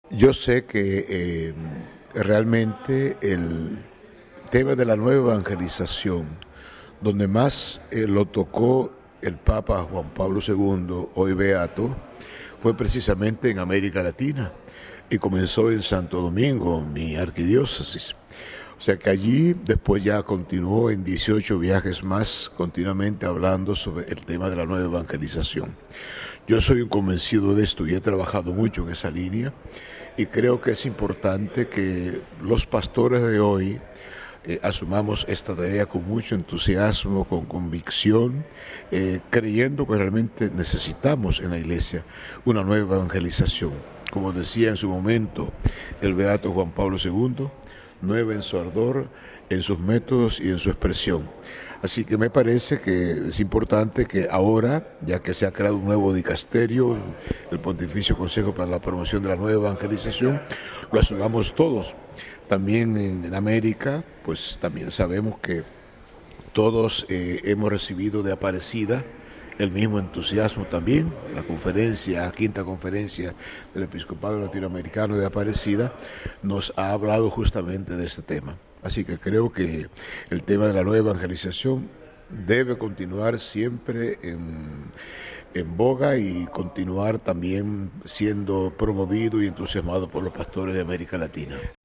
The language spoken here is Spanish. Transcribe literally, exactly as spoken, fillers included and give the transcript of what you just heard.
Yo sé que eh, realmente el tema de la nueva evangelización, donde más eh, lo tocó el Papa Juan Pablo segundo, hoy beato, fue precisamente en América Latina y comenzó en Santo Domingo, mi arquidiócesis. O sea que allí después ya continuó en dieciocho viajes más, continuamente hablando sobre el tema de la nueva evangelización. Yo soy un convencido de esto y he trabajado mucho en esa línea y creo que es importante que los pastores de hoy eh, asumamos esta tarea con mucho entusiasmo, con convicción, eh, creyendo que realmente necesitamos en la iglesia una nueva evangelización. Como decía en su momento el beato Juan Pablo segundo, nueva en su ardor, en sus métodos y en su expresión. Así que me parece que es importante que ahora, ya que se ha creado un nuevo dicasterio, el Pontificio Consejo para la Promoción de la Nueva Evangelización, lo asumamos todos. También en, en América, pues también sabemos que todos eh, hemos recibido de Aparecida el mismo entusiasmo también. La conferencia, quinta conferencia del Episcopado Latinoamericano de Aparecida nos ha hablado justamente de este tema. Así que creo que el tema de la nueva evangelización debe continuar siempre en, en boga y continuar también siendo promovido y entusiasmado por los pastores de América Latina.